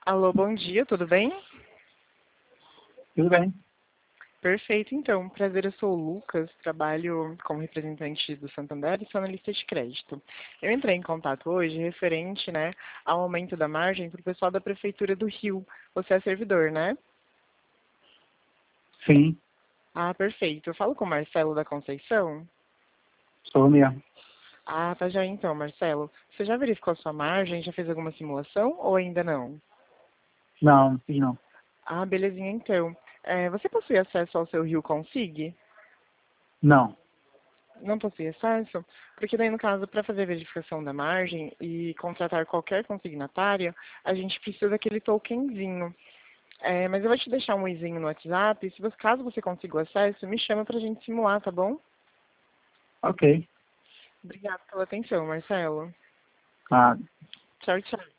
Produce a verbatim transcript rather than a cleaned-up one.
Alô, bom dia, tudo bem? Tudo bem? Perfeito, então. Prazer, eu sou o Lucas, trabalho como representante do Santander e sou analista de crédito. Eu entrei em contato hoje referente, né, ao aumento da margem para o pessoal da Prefeitura do Rio. Você é servidor, né? Sim, Ah, perfeito. Eu falo com o Marcelo da Conceição? sou mesmo. Ah, tá já então, Marcelo. Você já verificou a sua margem? Já fez alguma simulação ou ainda não? Não, não fiz não. Ah, belezinha então. É, você possui acesso ao seu Rio Consig? Não. Não possui acesso, porque daí no caso, para fazer a verificação da margem e contratar qualquer consignatário, a gente precisa daquele tokenzinho. É, mas eu vou te deixar um izinho no WhatsApp, se você, caso você consiga o acesso, me chama pra gente simular, tá bom? Ok. Obrigada pela atenção, Marcelo. Ah, Tchau, tchau.